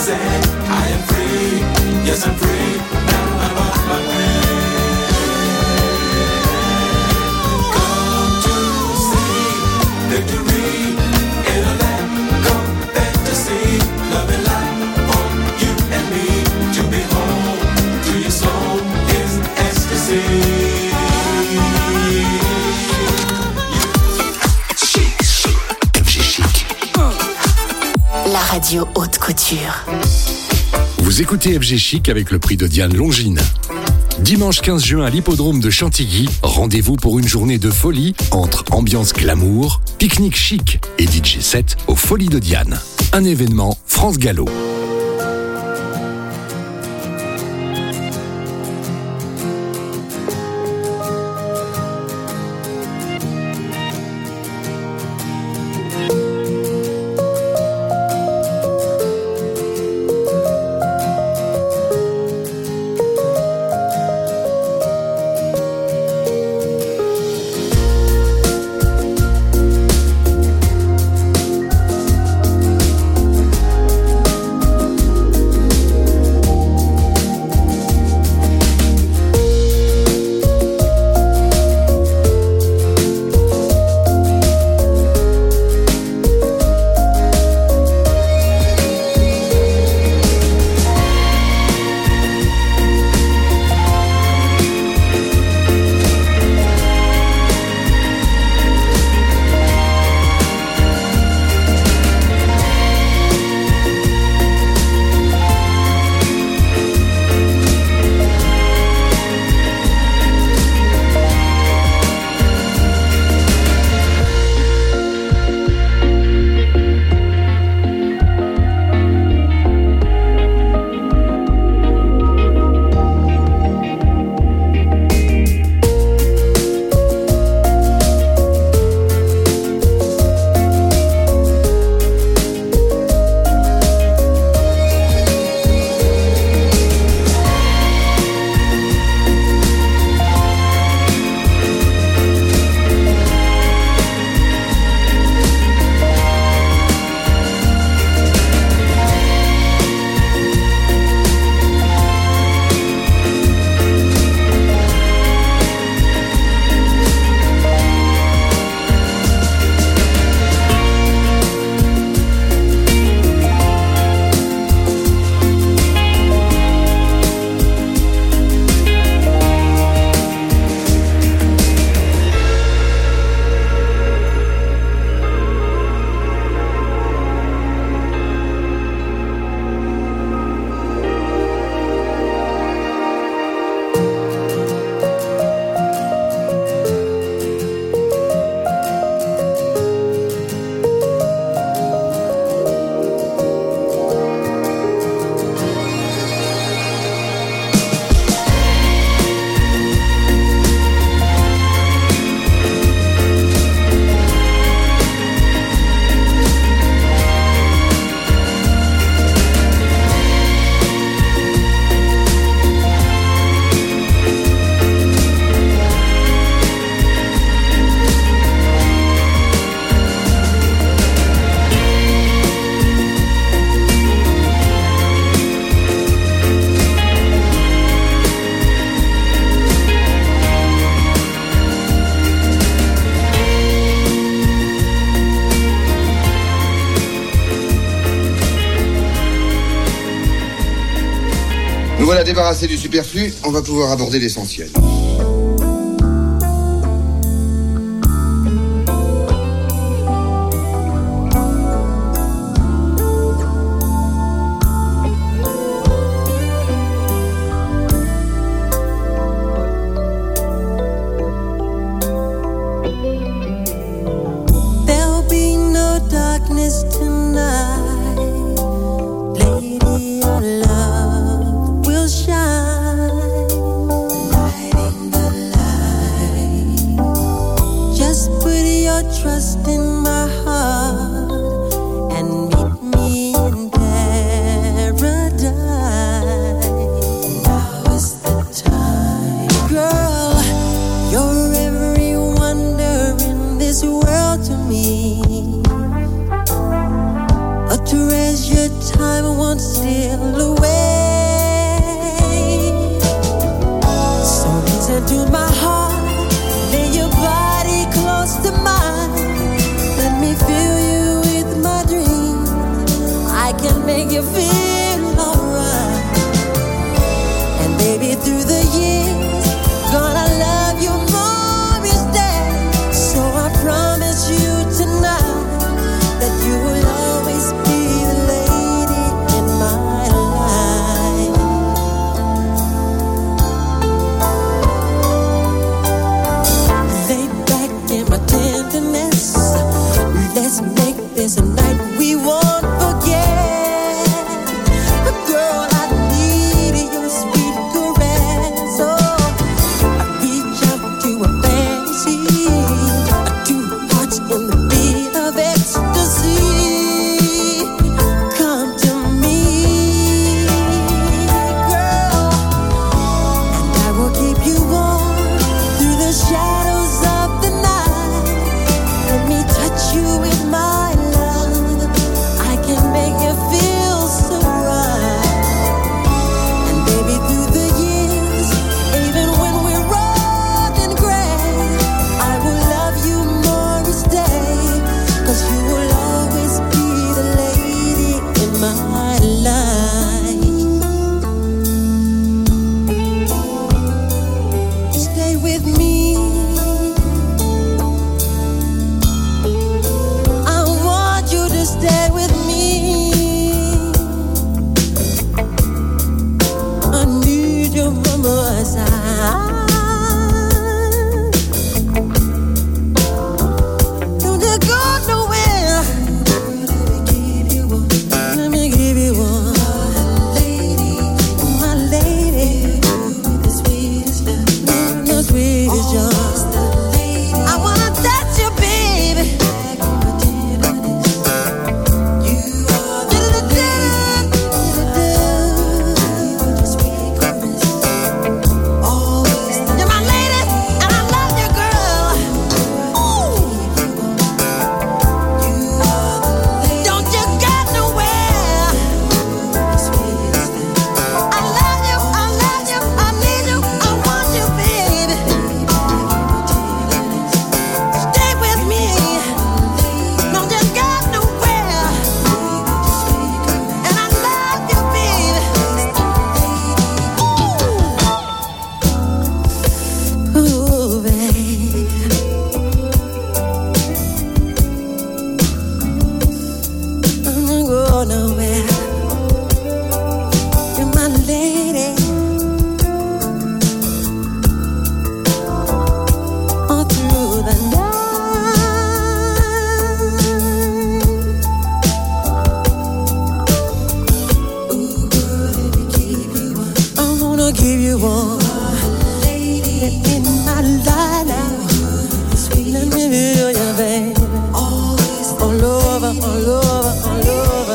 Radio Haute Couture. Vous écoutez FG Chic avec le prix de Diane Longine. Dimanche 15 juin à l'hippodrome de Chantilly, rendez-vous pour une journée de folie entre ambiance glamour, pique-nique chic et DJ set aux Folies de Diane. Un événement France Gallo. Nous voilà débarrassés du superflu, on va pouvoir aborder l'essentiel. Lady, your love will shine. Lighting feel away. So listen to my heart, lay your body close to mine. Let me fill you with my dreams. I can make you feel alright. And baby, through the years, gonna love you more each day. So I promise you tonight that you will always be the lady in my life. Lay back in my tenderness. Let's make this a night we won't forget. Girl, I need your sweet caress. Oh, I reach out to a fantasy. Two hearts in the beat of ecstasy. Come to me, girl, and I will keep you warm through the shadows of the night. Let me touch you with my love. I can make you feel so right. And baby, through the years, even when we're old and gray, I will love you more each day. 'Cause you will always be the lady in my life. Stay with me. I want you to stay with me. I need you by my side. Don't you go nowhere. Let me give you one, my lady, the sweetest young. I wanna touch you, baby. You're my lady, and I love you, girl. Ooh. Don't you go nowhere. I love you, I need you, I want you, baby. Stay with me. Don't you go nowhere. And I love you, baby. Ooh, baby. I'm not going nowhere. You're my lady. All through the night. I wanna give you one in my life now. Let me feel you, baby. All over, all over, all over.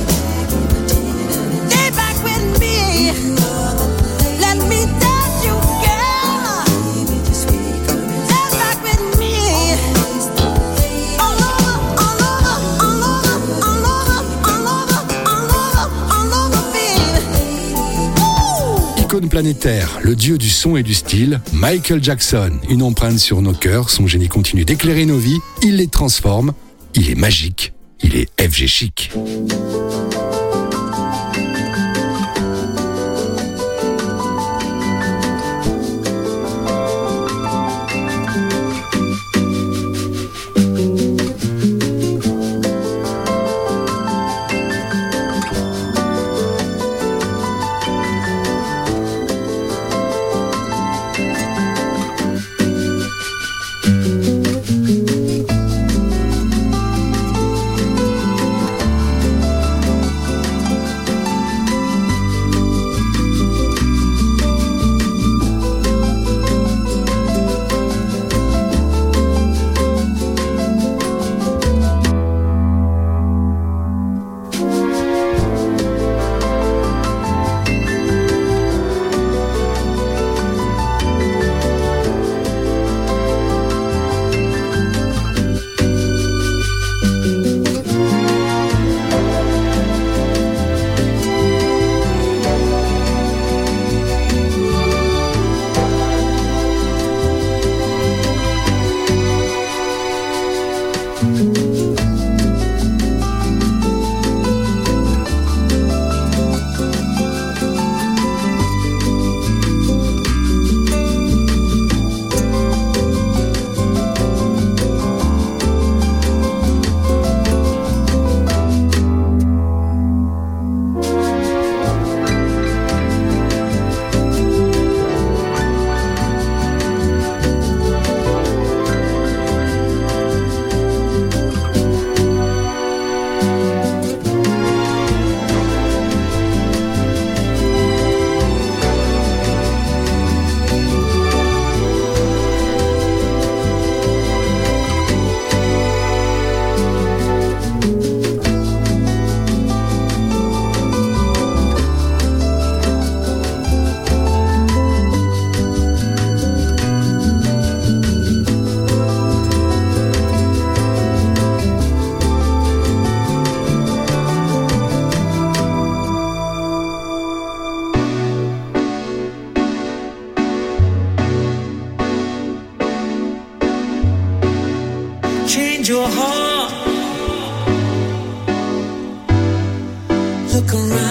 Stay back with me. Let me touch you, girl. Stay back with me. All over, all over, all over, all over, all over, all over, all over, baby. Ooh. Icône planétaire, le dieu du son et du style, Michael Jackson, une empreinte sur nos cœurs, son génie continue d'éclairer nos vies, il les transforme, il est magique, il est FG Chic.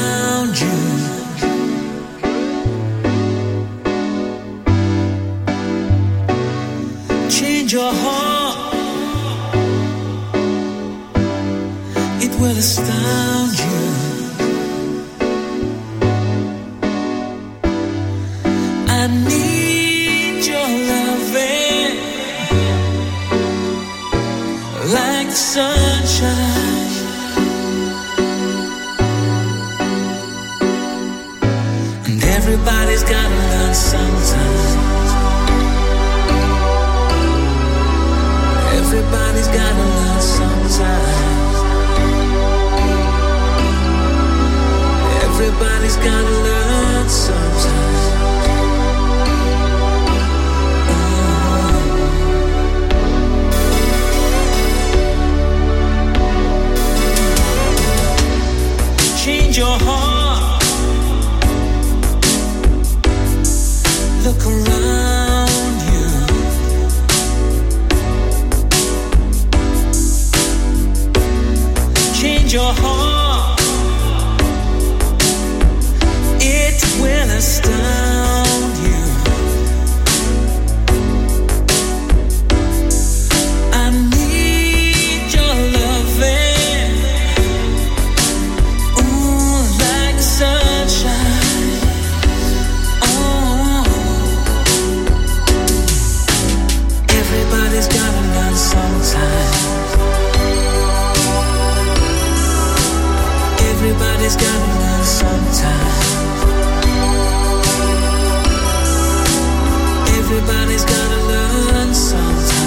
around you. Change your heart, it will astound you. I need your loving like the sunshine. And everybody's gotta learn sometime. Everybody's gotta learn sometime. Everybody's gotta learn sometime. Change your heart. Look around you. Change your heart. It will astound you. I need your loving. Ooh, like the sunshine. Oh, everybody's gotta learn sometime. Everybody's gotta learn sometime. Everybody's gotta learn sometime.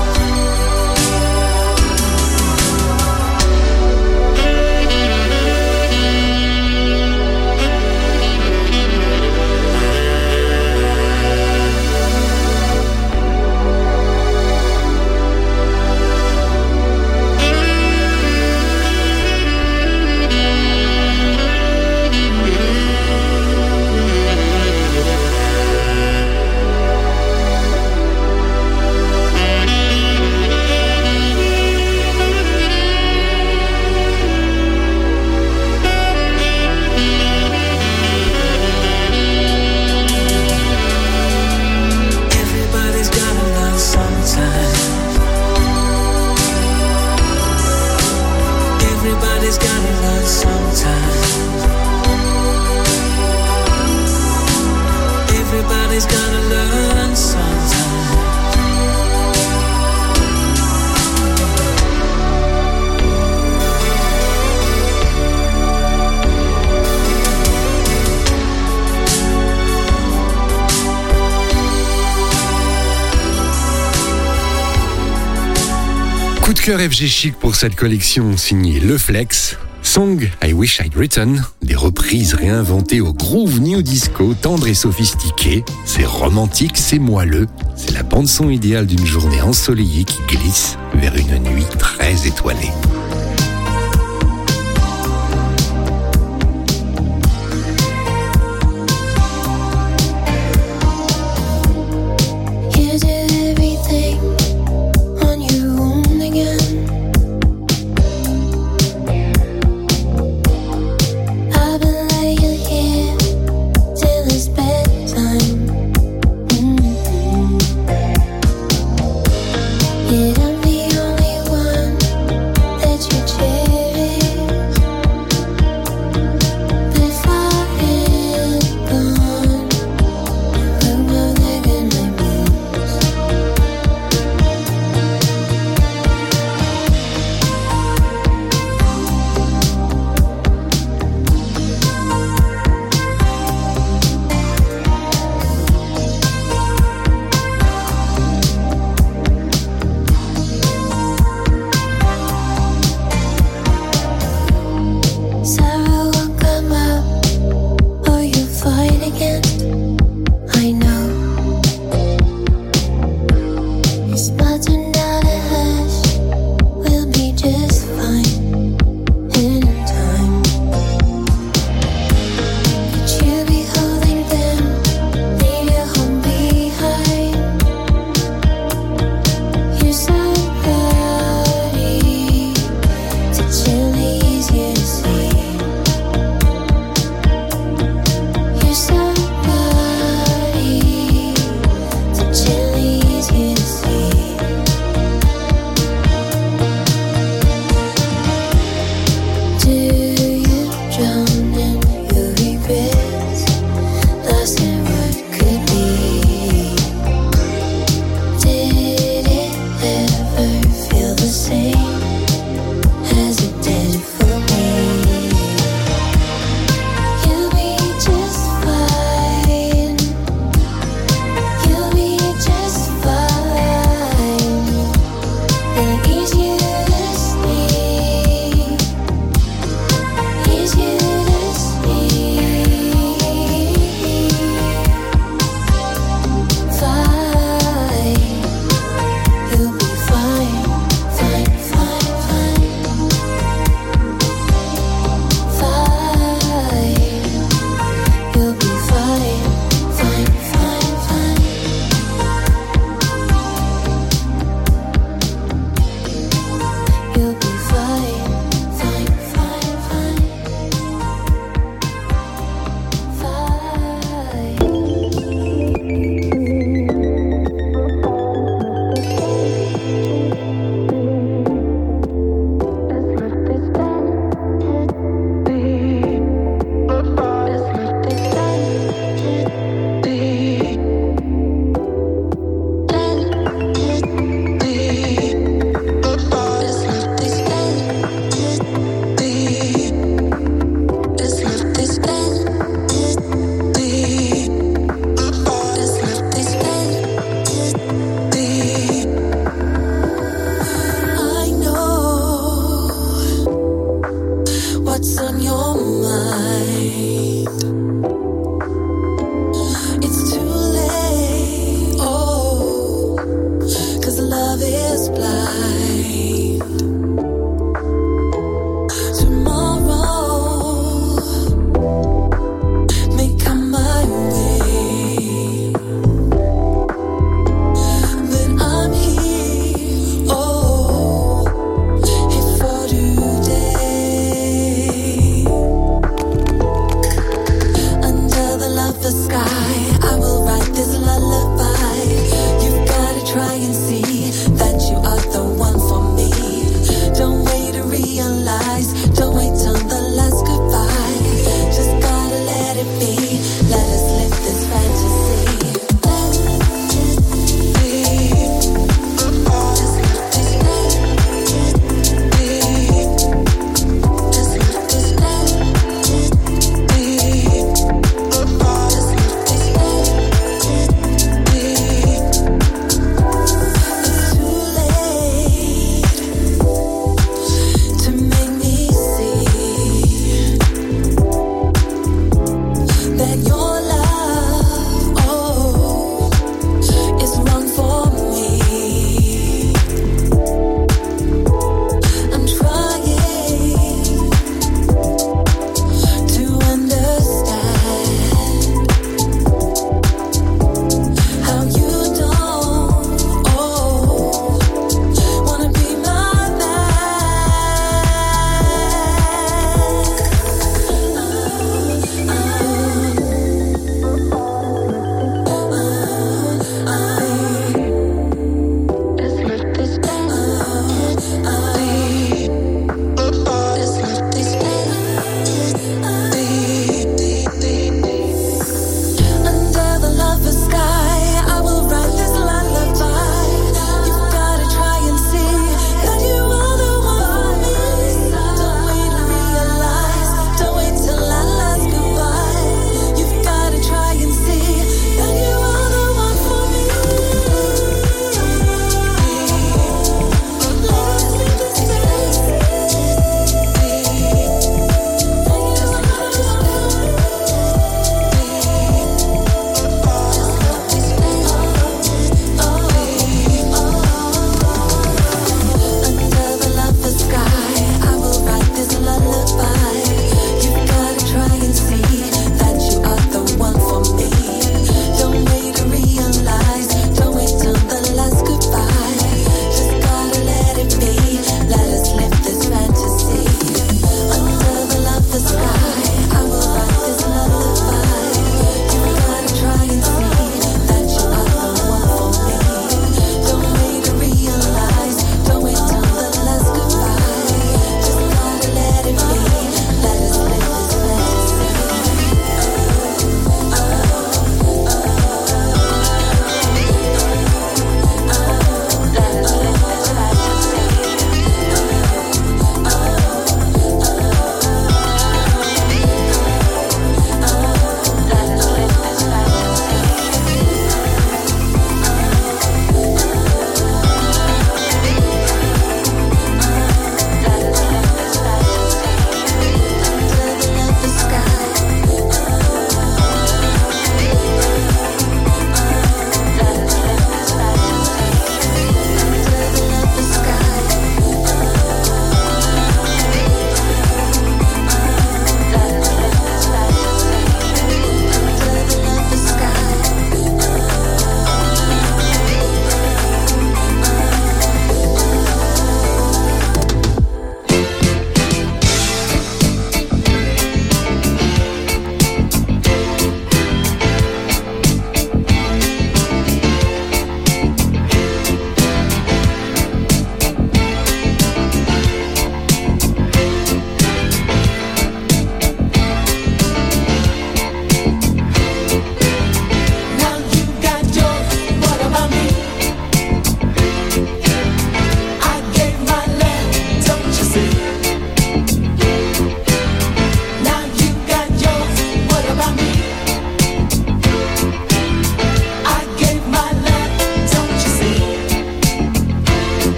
Everybody's gotta learn sometime. Everybody's gotta learn sometime. Coup de cœur FG Chic pour cette collection signée Le Flex. Song I Wish I'd Written, des reprises réinventées au groove new disco, tendre et sophistiqué. C'est romantique, c'est moelleux. C'est la bande-son idéale d'une journée ensoleillée qui glisse vers une nuit très étoilée. Yet I'm the only one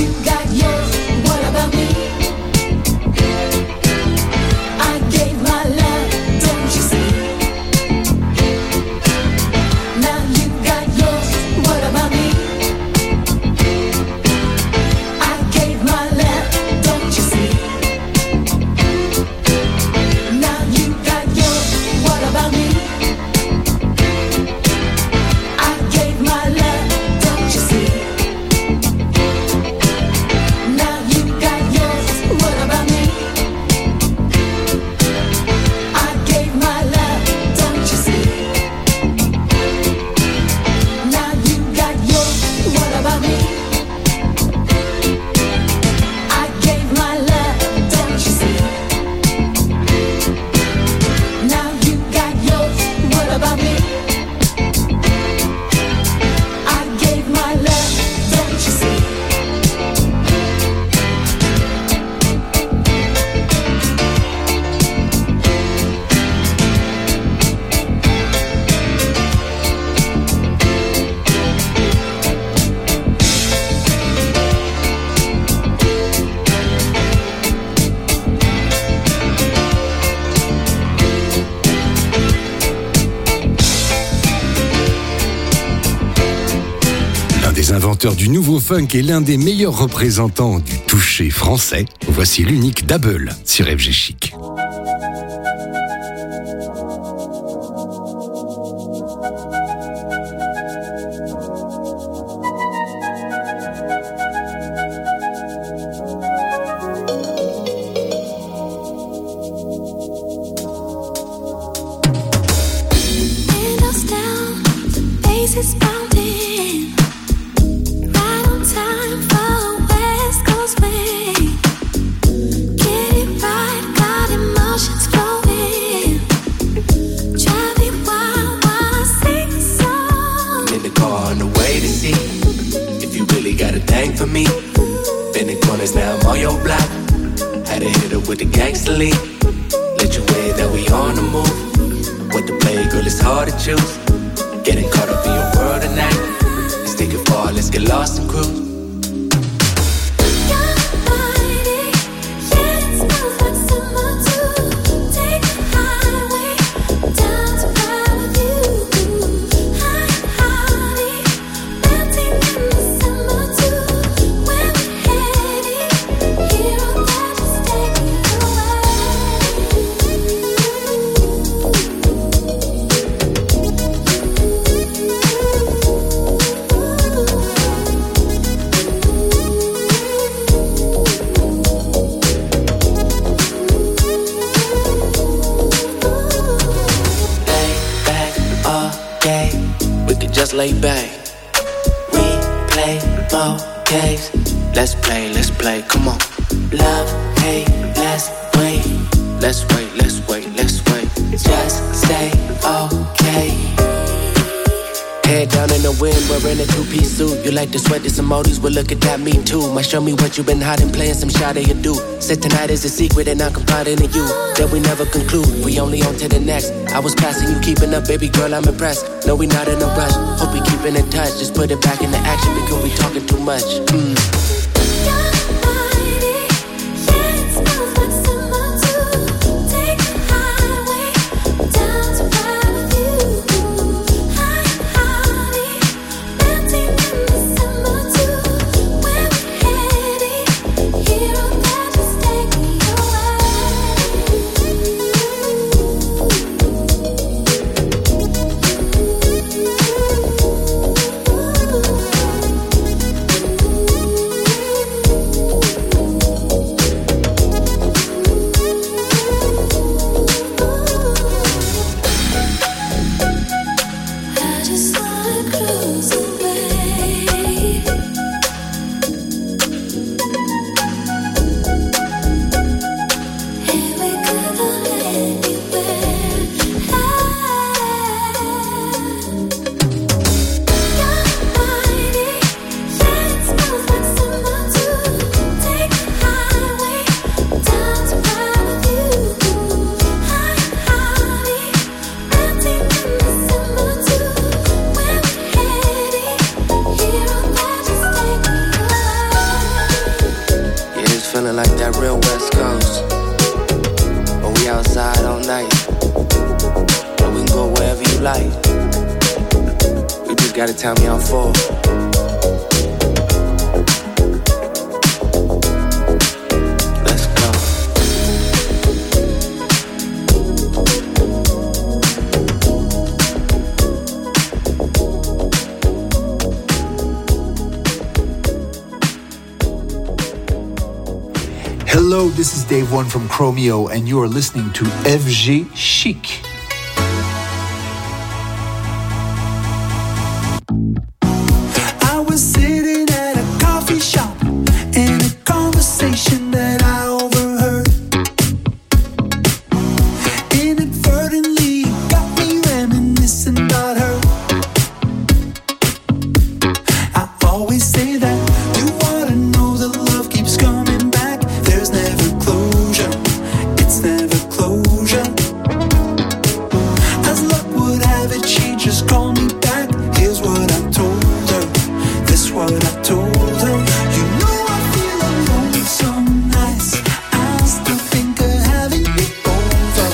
Inventeur du nouveau funk et l'un des meilleurs représentants du toucher français, voici l'unique Double sur FG Chic. Lay back, we play more games. Let's play, come on. Love, hate, let's wait. Let's wait. Just stay okay. Head down in the wind, wearing a two-piece suit. You like to sweat this emojis, well look at that, me too. Might show me what you've been hiding, playing some shot of you do. Said tonight is a secret and I'm confiding in you. That we never conclude, we only on to the next. I was passing you, keeping up, baby girl, I'm impressed. No, we not in a rush, hope we keeping in touch. Just put it back into action because we talking too much. feeling like that real West Coast. But we outside all night. And we can go wherever you like. You just gotta tell me how far. Hello, this is Dave One from Chromeo, and you are listening to FG Chic. I was sitting at a coffee shop in a conversation that I overheard. Inadvertently got me reminiscing about her. I always say that you ought to know that love keeps coming back. There's never closure, it's never closure. As luck would have it, she just called me back. Here's what I told her, this what I told her. You know I feel alone some nights. I still think of having you over.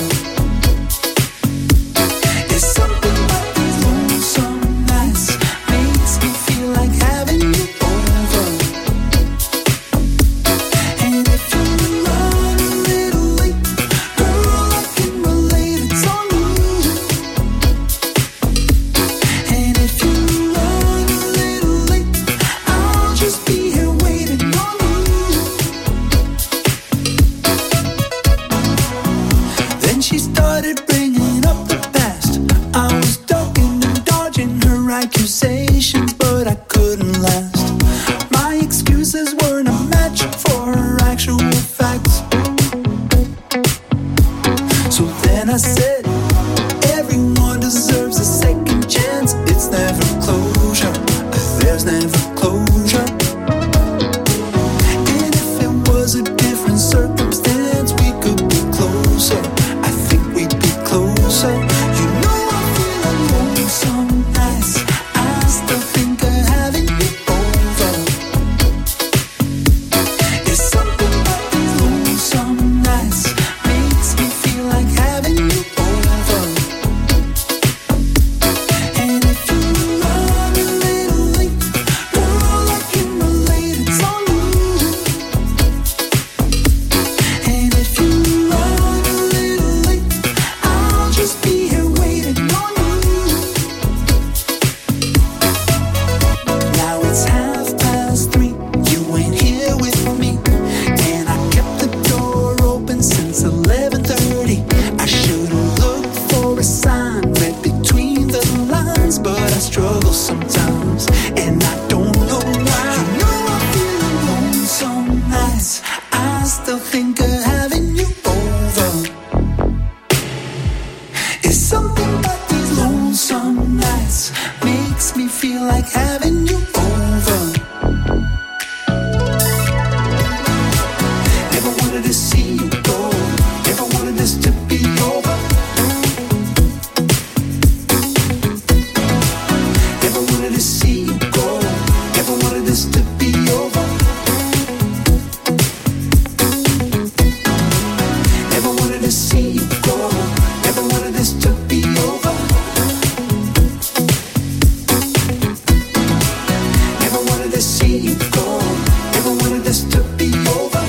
It's something about these lonesome nights makes me feel like having you over. And if you run a little late, girl, I can relate, it's on you. And if you run a little late, I'll just be here waiting on you. Then she started bringing up the past. I was ducking and dodging her accusations, but I couldn't last. My excuses weren't a match for her actual facts. So then I said, everyone deserves a second chance. It's never closure, there's never closure. And if it was a different circumstance, we could be closer. I think we'd be closer. You know I feel alone some nights. I still think of having you over. It's something about these lonesome nights makes me feel like having you over. And if you run a little late, girl, I can relate, it's on you. And if you run a little late, I'll just be here waiting on you. Now it's 3:30, you ain't here with me, and I kept the door open since 11:30. I should've looked for a sign, read between the lines, but I struggle sometimes, and I don't know why. You know I feel alone some nights. I still think of having you over. It's something about these lonesome nights makes me feel like having you over. Never wanted to see you go. Never wanted this to be over. Never wanted to see you go. Never wanted this to be over. Never wanted to see you go. Never wanted this to be over. Never wanted to see you go. Never wanted this to be over.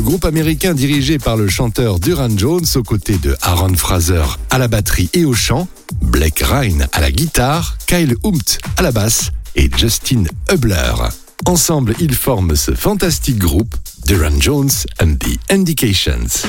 groupe américain dirigé par le chanteur Duran Jones aux côtés de Aaron Fraser à la batterie et au chant, Blake Ryan à la guitare, Kyle Humpt à la basse et Justin Hubler. Ensemble, ils forment ce fantastique groupe Duran Jones and the Indications.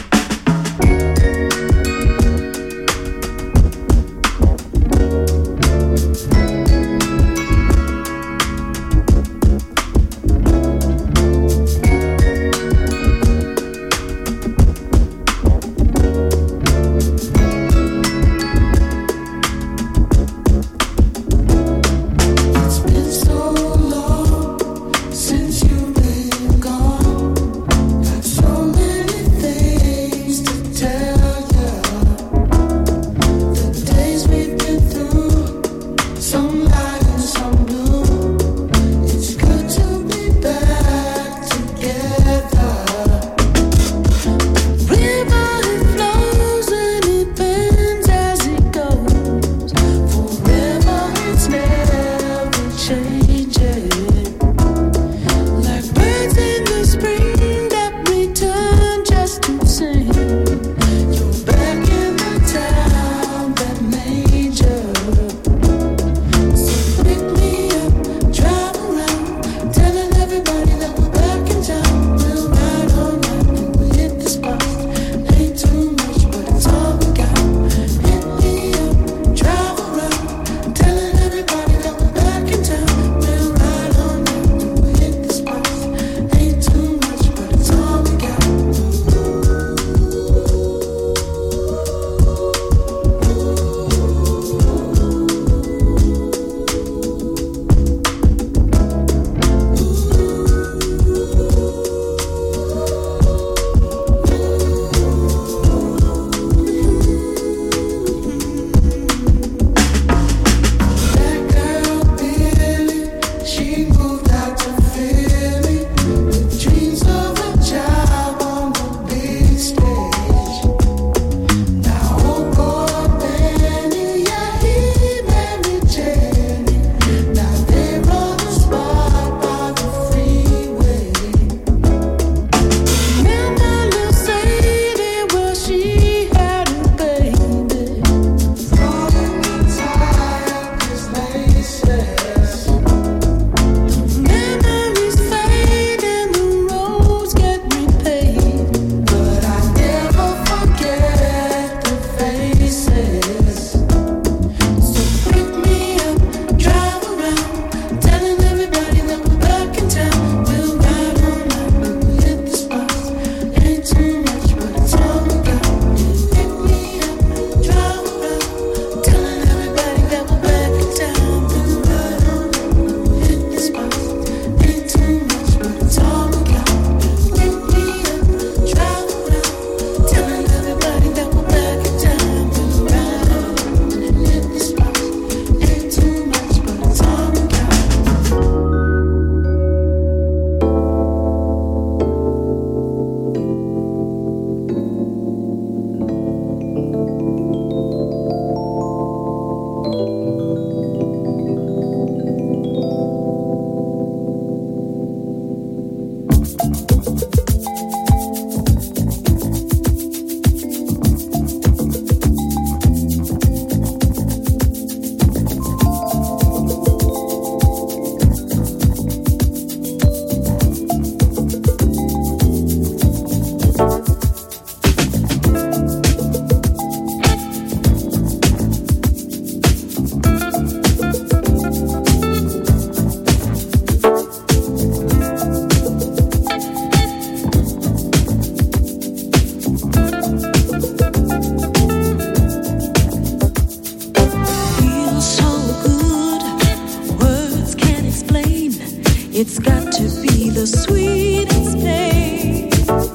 It's got to be the sweetest pain.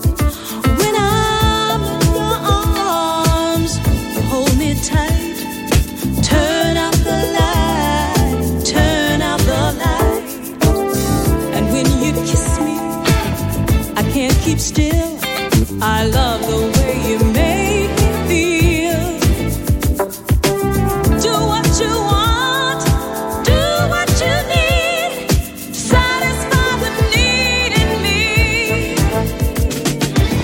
When I'm in your arms, you hold me tight. Turn out the light, turn out the light. And when you kiss me, I can't keep still. I love the way you make me feel. Do what you want, do what you need. Satisfy the need in me.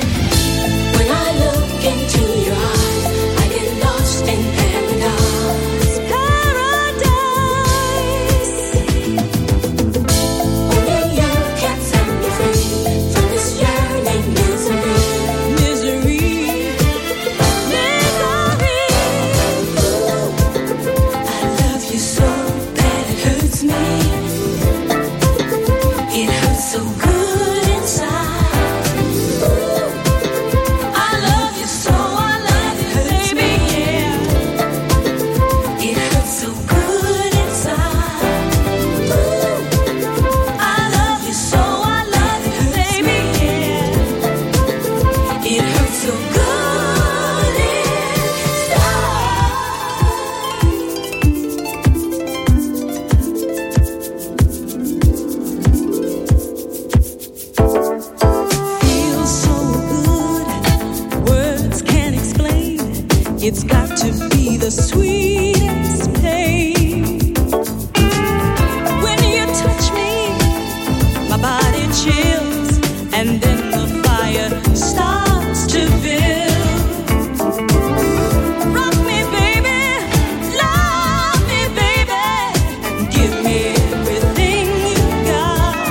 It's got to be the sweetest pain. When you touch me, my body chills, and then the fire starts to build. Rock me, baby, love me, baby, and give me everything you got.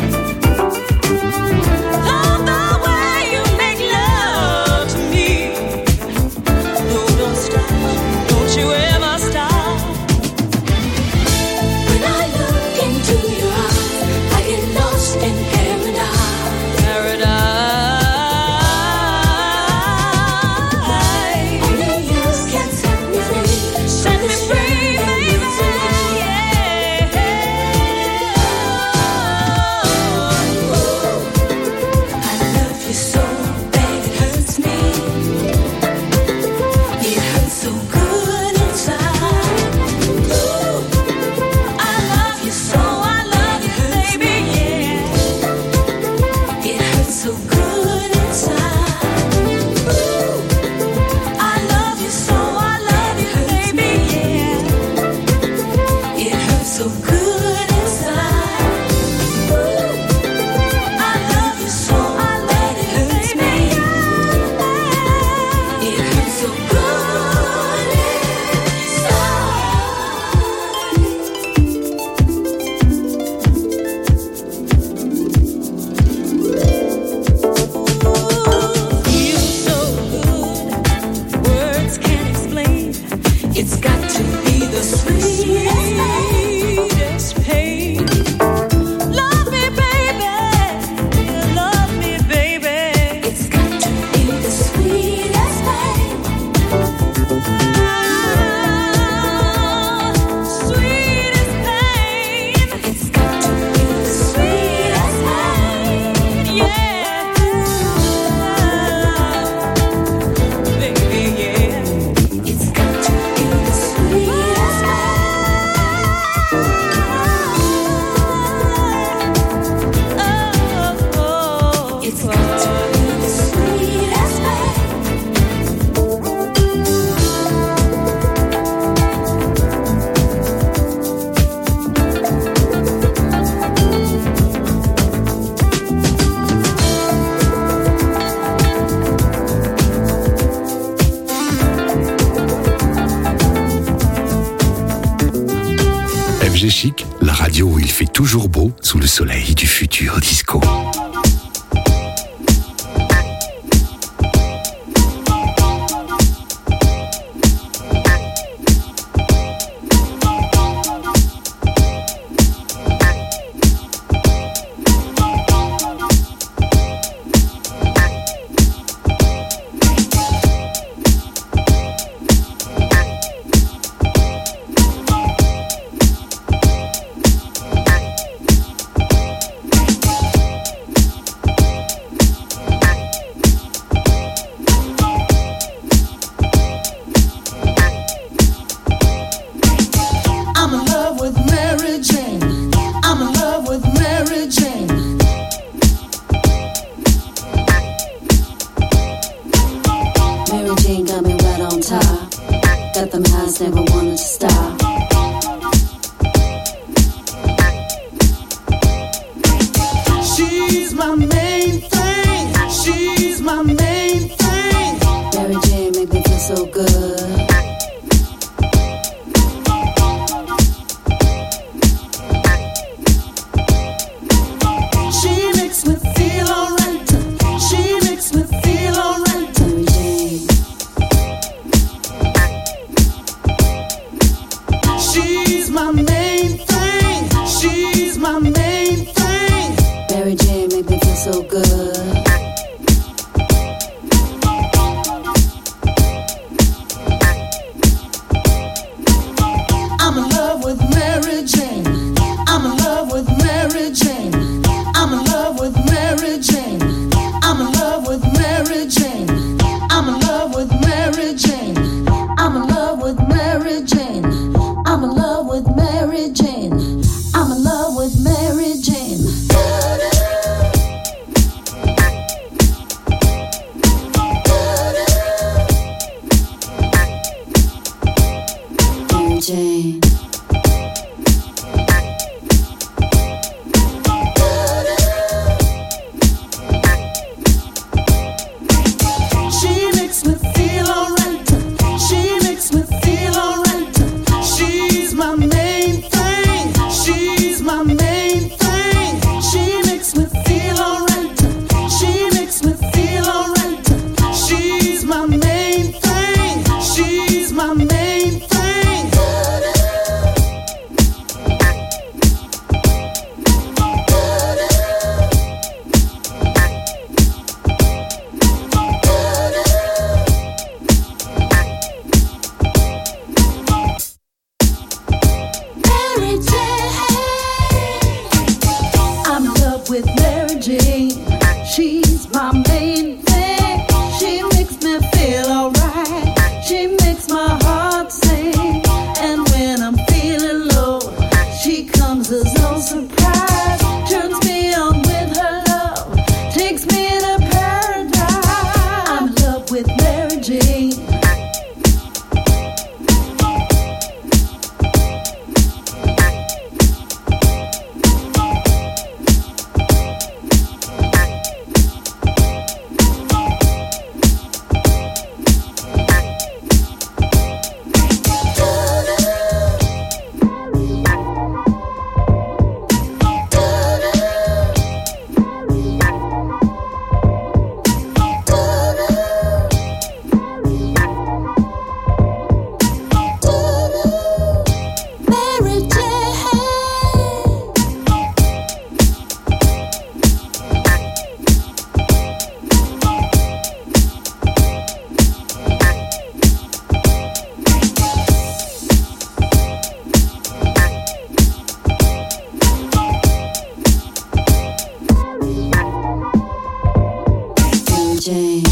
Love the way you make love to me. No, don't stop, don't you ever stop. When I look into your eyes, I get lost in paradise. Only you can set me free. Set me free, baby. I love you so bad it hurts me. It hurts so good inside. Ooh, I love you so, I love you, baby, yeah. it hurts so good inside. Ooh, I love you so, I love you, baby, yeah. it hurts so good inside. Ooh, I love you so, I love you, baby, yeah. it hurts so good Feels so good, words can't explain. It's got to be the sweetest pain. Love me, baby, love me, baby. It's got to be the sweetest pain. Sweetest pain. It's got to be the sweetest pain. Yeah, baby, yeah. It's got to be the sweetest Oh, It's got to be the sweetest pain. FG Chic, la radio où il fait toujours beau sous le soleil du futur disco. I'm in love with Mary Jane. I'm in love with Mary Jane. Mary Jane got me right on top. Got them highs, never wanted to stop. She's my main thing. She's my main thing. Mary Jane make me feel so good. She makes me feel alright. She makes me feel alright. Mary Jane, She's my main thing. She's my main thing. Mary so good. I'm in love with Mary Jane. I'm in love with Mary Jane. I'm in love with Mary Jane. I'm in love with Mary Jane. I'm in love with Mary Jane. I'm in love with Mary Jane. I'm in love with Mary Jane. I'm in love with Mary Jane. Mary Jane. She makes me feel alright. She makes me feel alright. She's my main thing. She's my main thing. She makes me feel alright. She makes me feel alright. She's my main thing. She's my main thing. Mary Jane. I'm in love with Mary Jane. She's my main thing. She makes me feel alright. She makes my heart sing. And when I'm feeling low, she comes as no surprise. Turns me on with her love. Takes me to paradise. I'm in love with Mary Jane. Mary Jane. Mary Jane.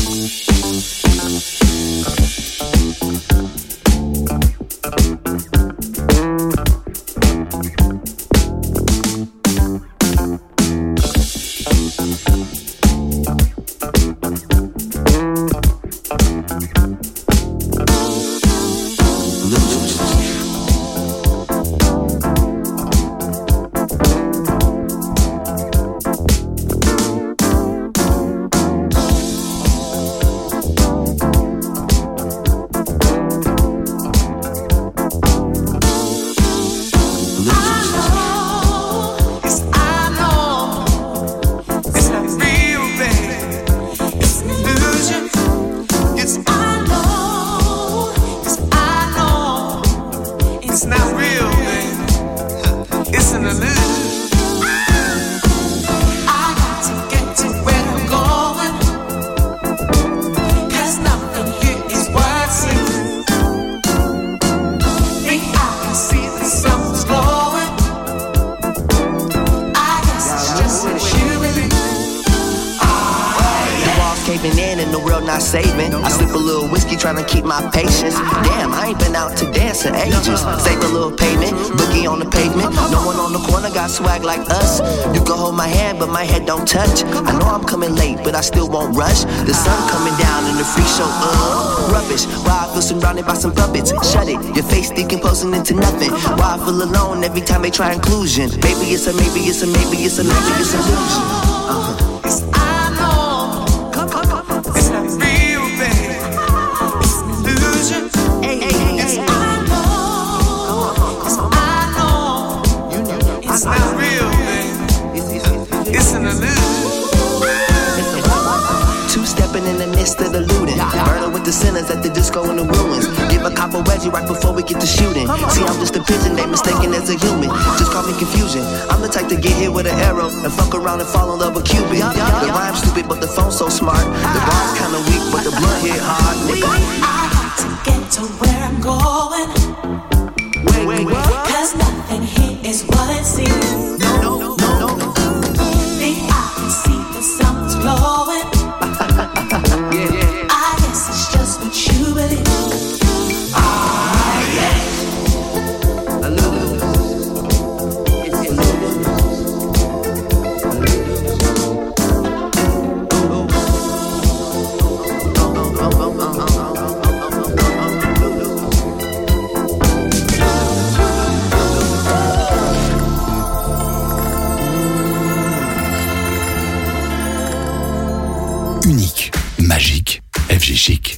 It's not real, man. It's an illusion. I got to get to where I'm going, 'cause nothing here is worth seeing. I can see the sun's glowing. I guess it's just a human. The walls caving in and the world not saving. I slip a little whiskey trying to keep my patience. Damn, I ain't been out to dance in ages. Save a little payment, boogie on the pavement. No one on the corner got swag like us. You can hold my hand, but my head don't touch. I know I'm coming late, but I still won't rush. The sun coming down and the free show, rubbish. Why I feel surrounded by some puppets. Shut it, your face decomposing into nothing. Why I feel alone every time they try inclusion. Maybe it's a, maybe it's a, maybe it's a, maybe it's an illusion. It's not real, baby. It's an illusion. It's I know. It's not real, baby. It's an illusion. Two-stepping in the midst of the looting. Burning with the sinners at the disco in the ruins. Give a cop a wedgie right before we get to shooting. See, I'm just a pigeon, they mistaken as a human. Just call me confusion. I'm the type to get hit with an arrow and fuck around and fall in love with Cupid. The rhyme's stupid, but the phone's so smart. The bar's kinda weak, but the blood hit hard. Nigga, I got to get to where I'm going. wait. Cause nothing here is what it seems. No. Think I can see that something's glowing. I guess it's just what you believe. Unique, magique, FG Chic.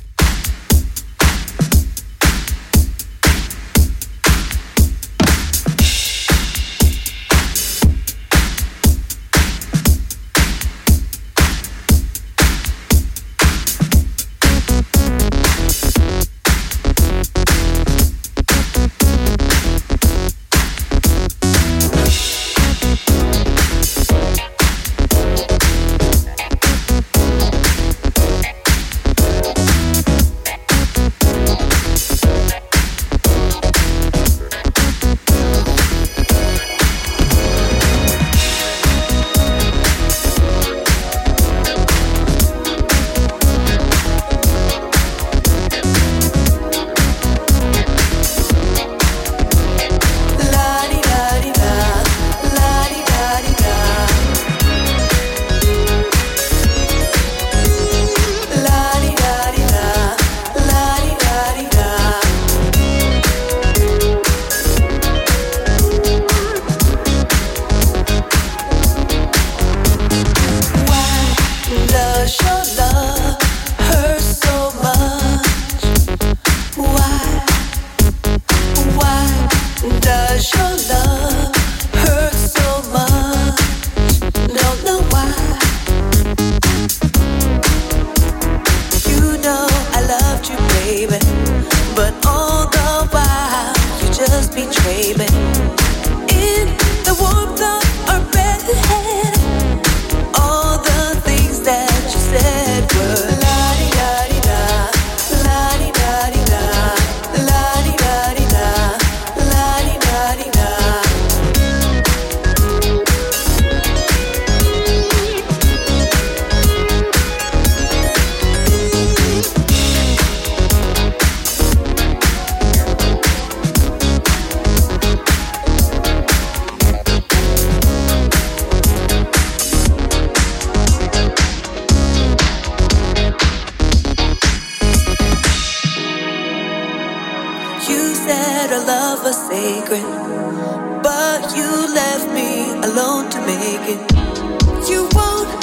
sacred, but you left me alone to make it. You won't